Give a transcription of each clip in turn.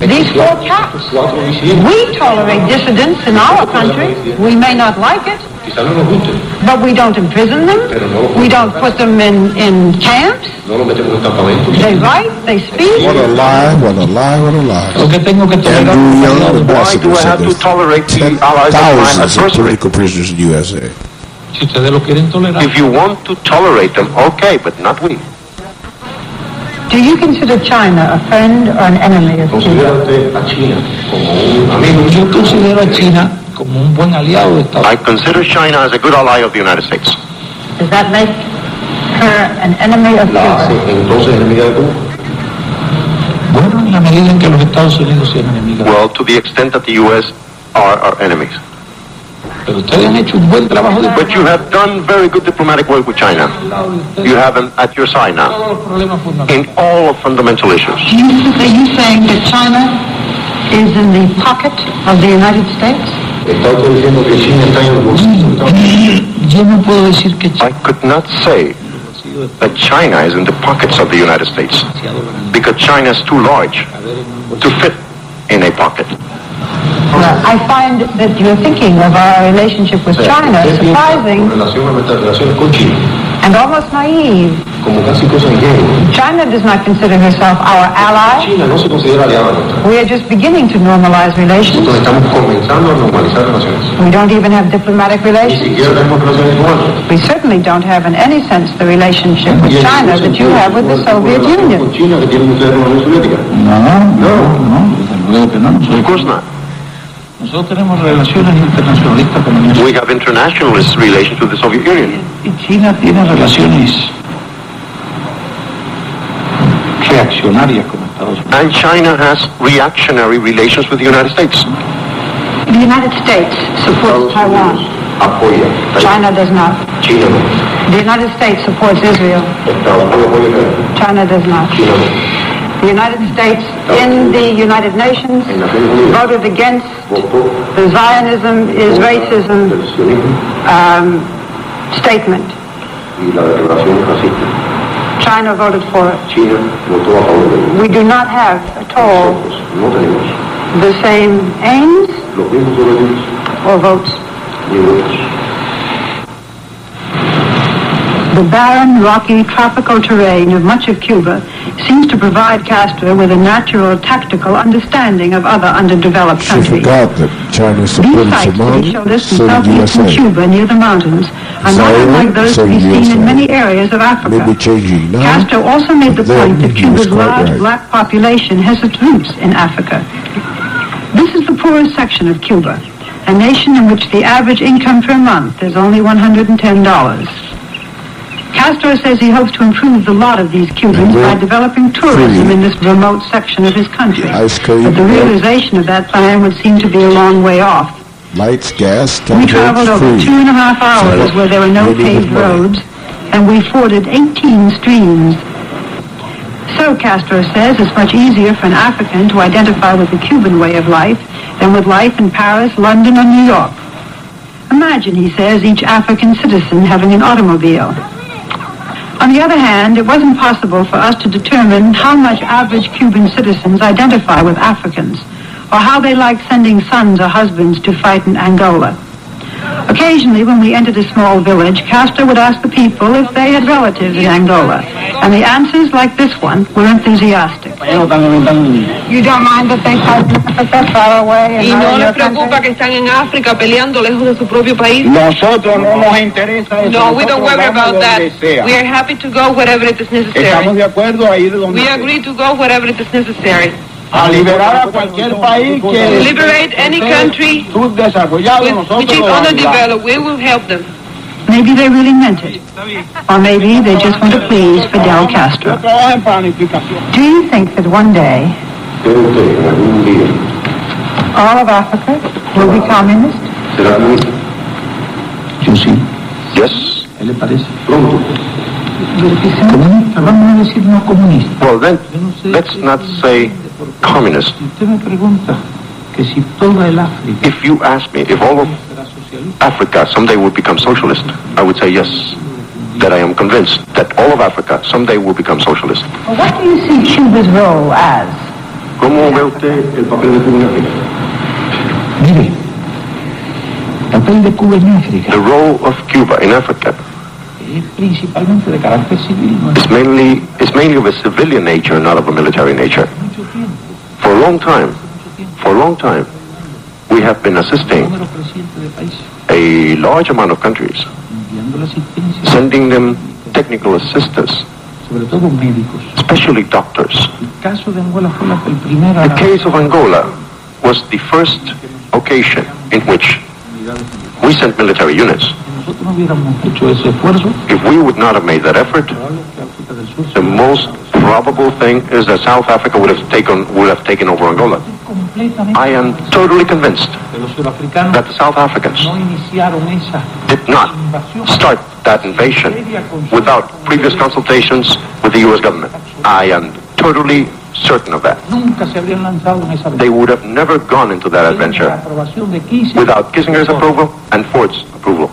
these four caps. We tolerate dissidents in our country. We may not like it, but we don't imprison them. We don't put them in camps. They write, they speak. What a lie, what a lie, what a lie. Why do I have to tolerate the allies of my thousands of adversary? political prisoners in the USA. Si ustedes lo quieren tolerar. If you want to tolerate them, okay, but not we. Do you consider China a friend or an enemy of Cuba? Yo considero a China como un buen aliado de Estados I consider China as a good ally of the United States. Does that make her an enemy of Cuba? Bueno, en la medida en que los Estados Unidos sean enemigos. Well, to the extent that the U.S. are our enemies. Pero ustedes han hecho un buen trabajo de But you have done very good diplomatic work with China. You have them at your side now todos los problemas fundamentales. in all of fundamental issues. Are you saying that China is in the pocket of the United States? Yo no puedo decir que I could not say that China is in the pockets of the United States because China is too large to fit in a pocket. Well, I find that you're thinking of our relationship with China surprising and almost naive. China does not consider herself our ally. We are just beginning to normalize relations. We don't even have diplomatic relations. We certainly don't have in any sense the relationship with China that you have with the Soviet Union. Of course not. nosotros tenemos relaciones internacionalistas con la Unión We have internationalist relations with the Soviet Union. y China tiene relaciones reaccionarias con Estados Unidos. And China has reactionary relations with the United States. The United States supports Taiwan. China does not. The United States supports Israel. China does not. The United States in the United Nations voted against the Zionism is racism statement. China voted for it. We do not have at all the same aims or votes. The barren, rocky, tropical terrain of much of Cuba seems to provide Castro with a natural tactical understanding of other underdeveloped She countries. forgot that China These supported sites that he Somalia, showed us in so did southeastern USA. Cuba near the mountains are not Zaire, unlike those so to be did seen in USA. many areas of Africa. Maybe changing now. Castro also made the Then point that he was Cuba's quite large right. black population has its roots in Africa. This is the poorest section of Cuba, a nation in which the average income per month is only $110. Castro says he hopes to improve the lot of these Cubans by developing tourism in this remote section of his country. Ice cream, But the milk. realization of that plan would seem to be a long way off. Lights, gas, We traveled over free. 2.5 hours where there were no Maybe paved with money. roads, and we forded 18 streams. So, Castro says, it's much easier for an African to identify with the Cuban way of life than with life in Paris, London, or New York. Imagine, he says, each African citizen having an automobile. On the other hand, it wasn't possible for us to determine how much average Cuban citizens identify with Africans, or how they like sending sons or husbands to fight in Angola. Occasionally, when we entered a small village, Castro would ask the people if they had relatives in Angola, and the answers, like this one, were enthusiastic. You don't mind that they fight in Africa far away and Y not no in les your preocupa country? que están en África peleando lejos de su propio país. Nosotros no nos interesa eso. No, we don't Nosotros worry vamos about that. donde sea. We are happy to go wherever it is Estamos necessary. de acuerdo a ir donde We sea. agree to go wherever it is necessary. A liberar a cualquier país To que liberate any country subdesarrollado, nosotros which is lo ayudamos. underdeveloped. We will help them. Maybe they really meant it. Or maybe they just want to please Fidel Yo Castro. trabajo en planificación. Do you think that one day all of Africa will be communist? Yo sí. Yes? ¿Qué le parece? Will it be soon? Comunista, vamos a decir no comunista. Well, then, Yo no sé let's qué- not say communist. Si usted me pregunta que si toda el África If you ask me if all of será socialista, Africa someday will become socialist, I would say yes. That I am convinced that all of Africa someday will become socialist. Well, what do you see Cuba's role as ¿Cómo ve usted el papel de Cuba en África? Mire, el papel de Cuba en África The role of Cuba in Africa es principalmente de carácter civil, no es is mainly of a civilian nature, not of a military nature. mucho tiempo. For a long time, we have been assisting Número creciente de países a large amount of countries, enviando la asistencia, sending them technical assistance, sobre todo médicos. especially doctors. El caso de Angola fue el primero. The case of Angola was the first occasion in which we sent military units. Si nosotros no hubiéramos hecho ese esfuerzo, If we would not have made that effort, probable que África del Sur the most probable thing is that South Africa would have taken over Angola. completamente. I am totally convinced Que los surafricanos that the South Africans no iniciaron esa did not invasión start that invasion without previous consultations with the U.S. government. I am totally certain of that. Nunca se habrían lanzado en esa They would have never gone into that La adventure aprobación de Kissinger. without Kissinger's approval and Ford's approval.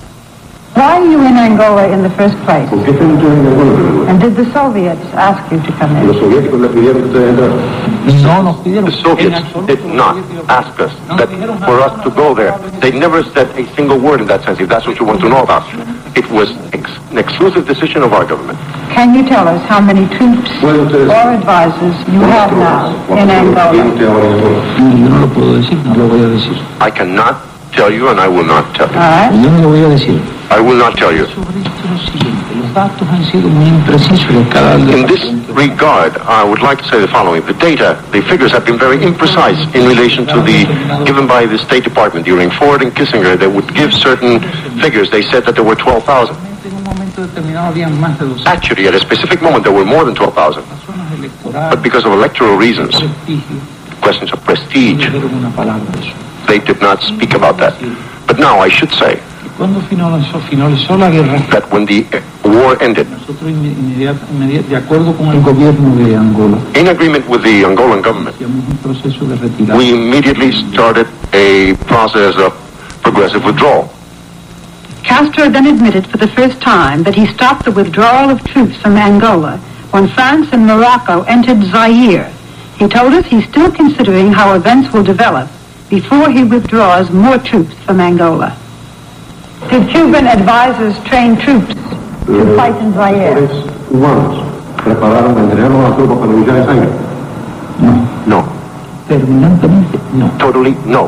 Why are you in Angola in the first place? ¿Por qué están ustedes en Angola? And did the Soviets ask you to come in? Los soviéticos le pidieron a ustedes entrar. No nos pidieron. The Soviets en absoluto did not ask us that for us to go there. They never said a single word in that sense, if that's what you want to know about. It was an exclusive decision of our government. Can you tell us how many troops or advisors you have now in Angola? Yo no lo puedo decir, no lo voy a decir. I cannot tell you, and I will not tell you. All right. Yo no lo voy a decir. I will not tell you. Sobre esto es lo siguiente, los datos han sido muy imprecisos de cada In this regard, I would like to say the following. The data, the figures have been very imprecise in relation to the given by the State Department during Ford and Kissinger. They would give certain figures. They said that there were 12,000. En un momento determinado habían más de 200 Actually, at a specific moment, there were more than 12,000. zonas electorales, But because of electoral reasons, prestigio, questions of prestige, no dijeron una palabra de eso. they did not speak about that. But now I should say Y cuando finalizó la guerra, that when the war ended, nosotros de acuerdo con el gobierno de Angola, in agreement with the Angolan government, hacíamos un proceso de retirada. we immediately started a process of progressive withdrawal. Castro then admitted for the first time that he stopped the withdrawal of troops from Angola when France and Morocco entered Zaire. He told us he's still considering how events will develop before he withdraws more troops from Angola. Did Cuban advisors train troops to fight in Zaire? Cubanos prepararon, entrenaron a las tropas para luchar en Zaire. No, Terminantemente, no. totally no.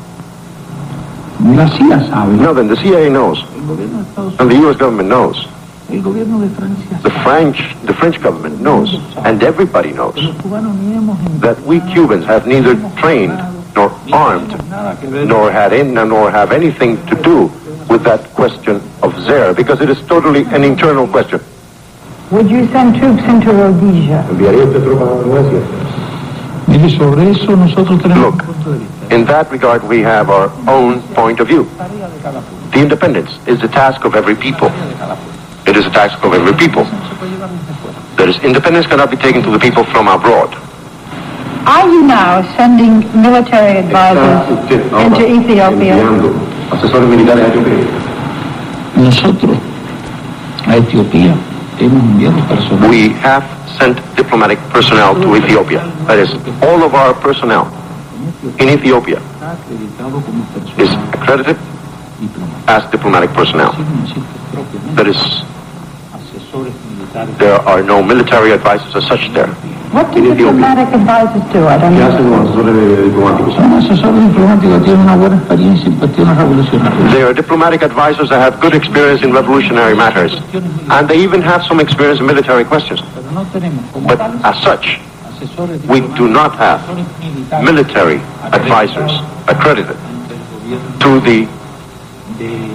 La CIA sabe, No, then the CIA knows, el gobierno de Estados and Unidos, the U.S. government knows, el gobierno de Francia the French government knows, and everybody knows los cubanos ni hemos that we Cubans have neither trained nor armed nada que ver. nor have anything to do with that question of Zaire, because it is totally an internal question. Would you send troops into Rhodesia? ¿Enviaría usted tropas a Rhodesia? Mire, sobre eso nosotros tenemos Look, un punto de vista. in that regard, we have our own point of view. Tarea de cada pueblo, The independence is the task of every people. tarea de cada pueblo. It is a task of every people. Eso no se puede llevar desde fuera. That is, independence cannot be taken to the people from abroad. Are you now sending military advisors into Ethiopia? Asesores militares a Etiopía. Nosotros a Etiopía hemos enviado personal We have sent diplomatic personnel to Ethiopia. That is, all of our personnel in Ethiopia está acreditado como is personal accredited diplomático. as diplomatic personnel. Así no existen propiamente That is, asesores militares. there are no military advisors as such there. What do diplomatic advisors do? I don't know. los asesores diplomáticos? Son asesores diplomáticos que tienen una buena experiencia en cuestiones revolucionarias. They are diplomatic advisors that have good experience in revolutionary matters, and they even have some experience in military questions. Pero no tenemos como But tal as such, asesores we do not have diplomáticos militares military advisors accredited ante el gobierno to the de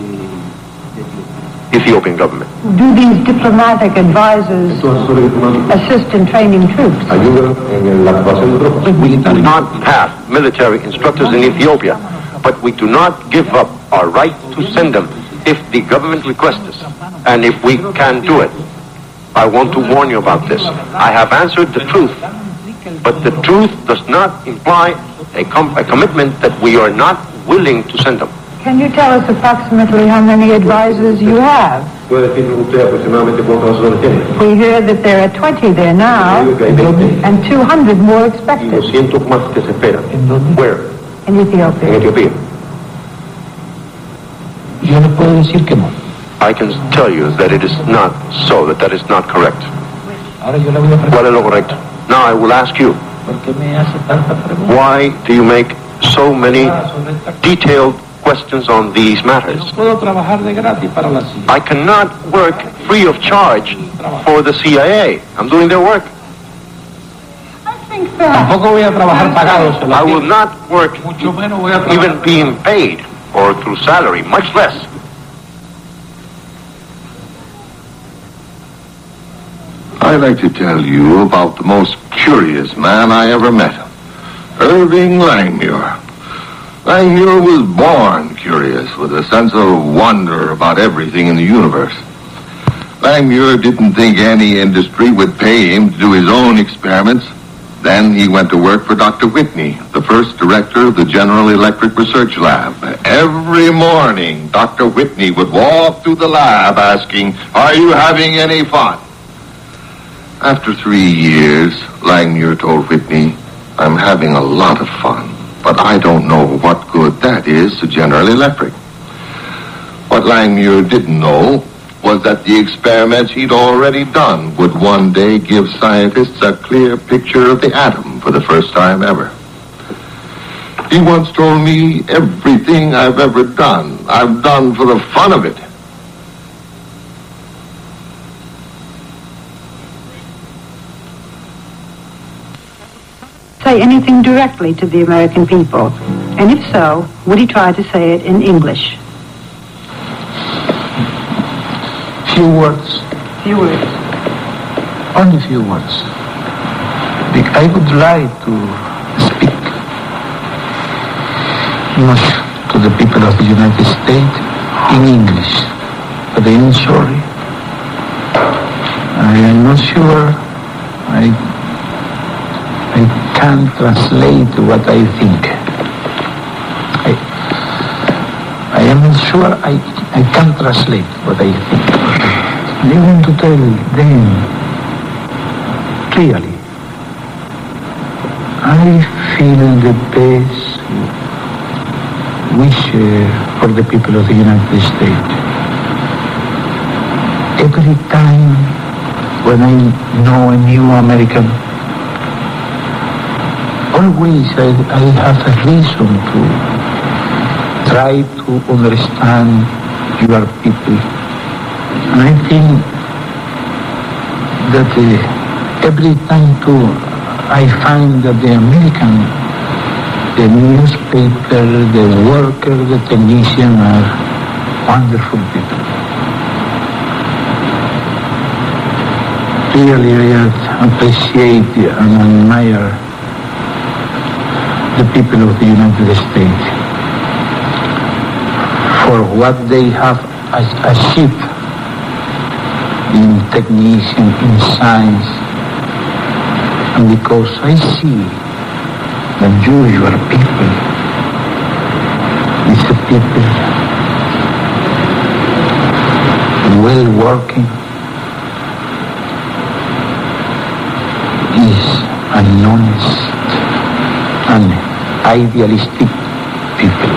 Ethiopian government. Do these diplomatic advisors assist in training troops? Ayudan en la actuación de tropas. los We do militares. not have military instructors in Ethiopia, but we do not give up our right to send them if the government requests us, and if we can do it. I want to warn you about this. I have answered the truth, but the truth does not imply a commitment that we are not willing to send them. Can you tell us approximately how many advisors you have ¿Puede decirnos usted aproximadamente cuántos asesores tiene? We hear that there are 20 there now, Digo que hay 20 and 200 more y expected 200 más que se esperan. ¿En dónde? Where? in En Ethiopia. Etiopía. Yo le puedo decir que no. I can tell you that it is not so, that is not correct. Ahora yo le voy a preguntar. ¿Cuál es lo correcto? Now I will ask you, ¿Por qué me hace tanta pregunta? why do you make so many detailed questions on these matters? No puedo trabajar de gratis para la CIA. I cannot work free of charge for the CIA. I'm doing their work. Tampoco voy a trabajar pagado. Se lo I will digo. not work Mucho menos voy a trabajar. even being paid or through salary, much less. I'd like to tell you about the most curious man I ever met, Irving Langmuir. Langmuir was born curious, with a sense of wonder about everything in the universe. Langmuir didn't think any industry would pay him to do his own experiments. Then he went to work for Dr. Whitney, the first director of the General Electric Research Lab. Every morning, Dr. Whitney would walk through the lab asking, "Are you having any fun?" After 3 years, Langmuir told Whitney, "I'm having a lot of fun, but I don't know what good that is to General Electric." What Langmuir didn't know was that the experiments he'd already done would one day give scientists a clear picture of the atom for the first time ever. He once told me, "Everything I've ever done, I've done for the fun of it." Say anything directly to the American people? And if so, would he try to say it in English? Few words. Few words. Only few words. I would like to speak much to the people of the United States in English, but I am sorry. I am not sure I can translate what I think. I am not sure I can translate what I think. I want to tell them clearly, I feel the best wish for the people of the United States. Every time when I know a new American, always I have a reason to try to understand your people. And I think that every time too, I find that the American, the newspaper, the worker, the technician are wonderful people. Really, I appreciate and admire the people of the United States for what they have achieved in technician, in science, and because I see that your people, is a people well working, is an honest and idealistic people.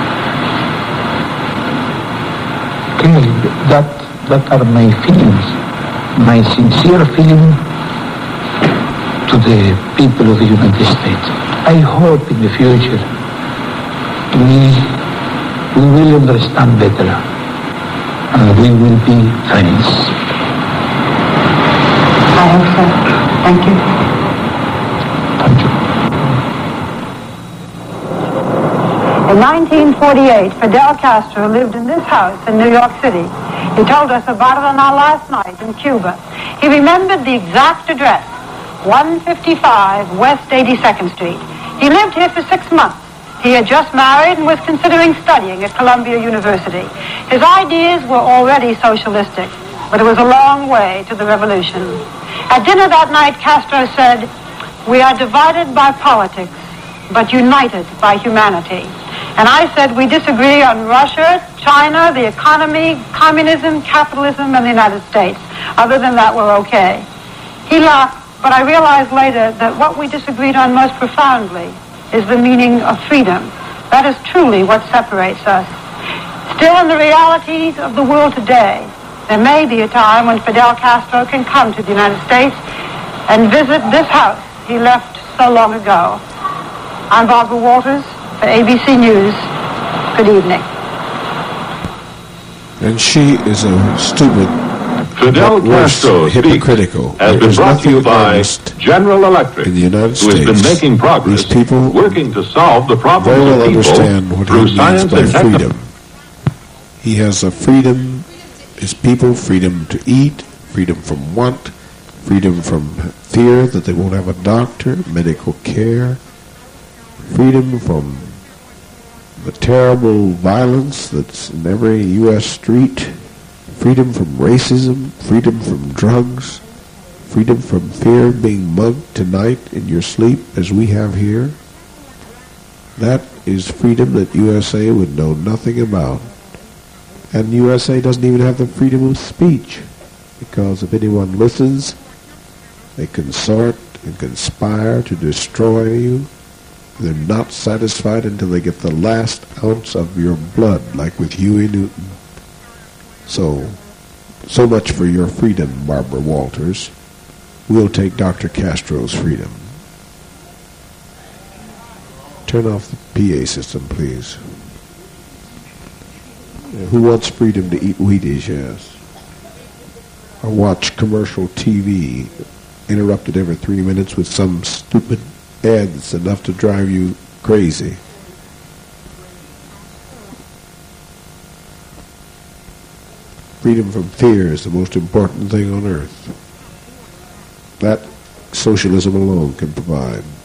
Clearly, that are my feelings, my sincere feeling to the people of the United States. I hope in the future we will understand better and we will be friends. I hope so. Thank you. Thank you. In 1948, Fidel Castro lived in this house in New York City. He told us about it on our last night in Cuba. He remembered the exact address, 155 West 82nd Street. He lived here for 6 months. He had just married and was considering studying at Columbia University. His ideas were already socialistic, but it was a long way to the revolution. At dinner that night, Castro said, "We are divided by politics, but united by humanity." And I said we disagree on Russia, China, the economy, communism, capitalism, and the United States. Other than that, we're okay. He laughed, but I realized later that what we disagreed on most profoundly is the meaning of freedom. That is truly what separates us. Still, in the realities of the world today, there may be a time when Fidel Castro can come to the United States and visit this house he left so long ago. I'm Barbara Walters for ABC News. Good evening. And she is a stupid, Fidel worse, Castro hypocritical. has There been is brought to you nothing by honest General Electric, in the United who has been States. making progress, These people working to solve the very problems well of people understand what he through means science by and technology. freedom. He has a freedom, his people, freedom to eat, freedom from want, freedom from fear that they won't have a doctor, medical care, freedom from the terrible violence that's in every U.S. street, freedom from racism, freedom from drugs, freedom from fear of being mugged tonight in your sleep as we have here. That is freedom that USA would know nothing about. And USA doesn't even have the freedom of speech, because if anyone listens, they consort and conspire to destroy you. They're not satisfied until they get the last ounce of your blood, like with Huey Newton. So much for your freedom, Barbara Walters. We'll take Dr. Castro's freedom. Turn off the PA system, please. Who wants freedom to eat Wheaties, yes? Or watch commercial TV interrupted every 3 minutes with some stupid ad that's enough to drive you crazy? Freedom from fear is the most important thing on earth. That socialism alone can provide.